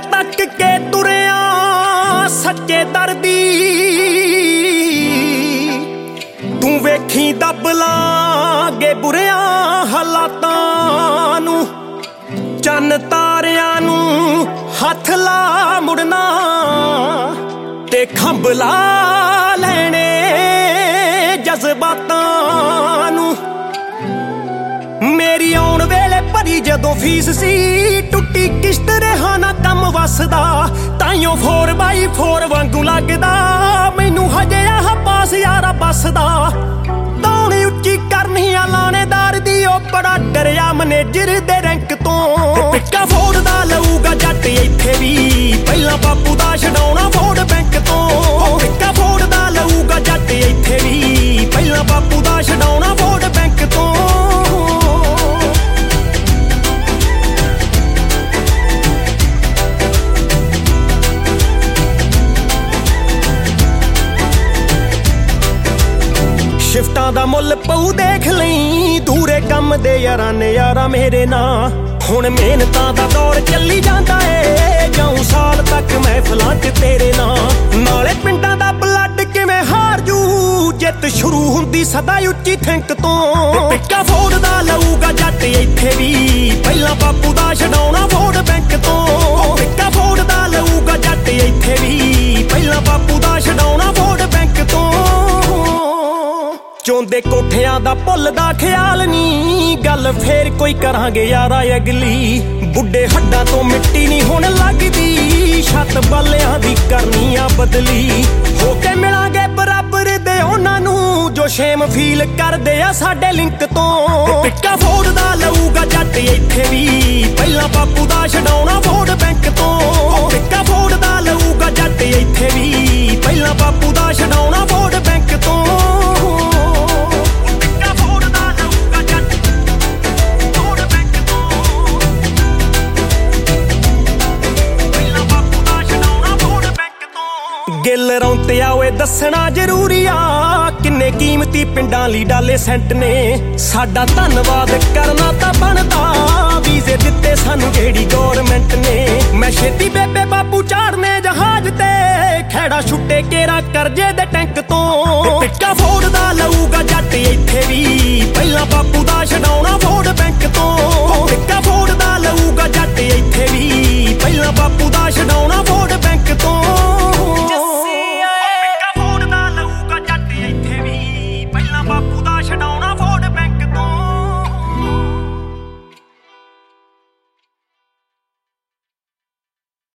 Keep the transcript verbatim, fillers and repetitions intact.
तक के तुरिया सच्चे दर्दी तू वेखी दब लागे बुरिया हालातां नू चन्न तारियां नू हथ ला मुड़ना ते खंभ ला लेने जज्बातां नू मेरी आउण वेले भरी जदों फीस सी टुट्टी किश्त रहा ना कम वसदा ताइयों फोर बाई फोर वांगू लगदा मैनू हजे आह पास यारा बसदा दौड़ उच्ची करनी आ लाणेदार दी ओ बड़ा डरिया मैनेजर दे रैंक तो पिक्का फोड़दा लऊगा जट इत्थे भी पहला बापू दा छडाउणा वोट बैंक तो पिक्का फोड़दा लऊगा जट इत्थे भी पहला बापू दा छडाउणा वोट बैंक तो शिफ्टां दा मुल पऊ देख लई दूरे कम दे यारां ने यारा मेरे नां हुण मेहनतां दा दौर चली जांदा ए जाऊं साल तक महफिलां च तेरे नां नाले पिंडां दा ब्लड किवें हार जू जित शुरू हुंदी सदा उच्ची थिंक तो पिक्का फोड़दा लऊगा जट इत्थे भी पहला बापू दा छडाउणा वोट बैंक तो पिक्का फोड़दा लऊगा जट इत्थे भी पहला बापू दा छडाउणा वोट बैंक तो चोंदे कोठियां दा भुलदा ख्याल नी गल फेर कोई करांगे यारा अगली बुढ़े हड्डां तो मिट्टी नी होण लगदी छत बालियां दी करनी आ बदली होके मिलांगे बराबर दे उन्हां नू जो शेम फील करदे आ साडे लिंक तो पिक्का फोड़दा लऊगा जट इत्थे भी पहला बापू दा छडाउणा वोट बैंक तो पिक्का फोड़दा लऊगा जट इत्थे भी पहला बापू दा छडाउणा वोट बैंक तो गिल रौंतिया ओए दसना जरूरी आ किन्ने कीमती पिंडां ली डाले सेंट ने साडा धन्नवाद करना तां बनदा वीजे दित्ते सानू जेड़ी गौरमेंट ने मैं छेती बेबे बापू चाड़ने जहाज ते खैड़ा छुट्टे केरा करजे दे टैंक तो पिक्का फोड़दा लऊगा जट इत्थे भी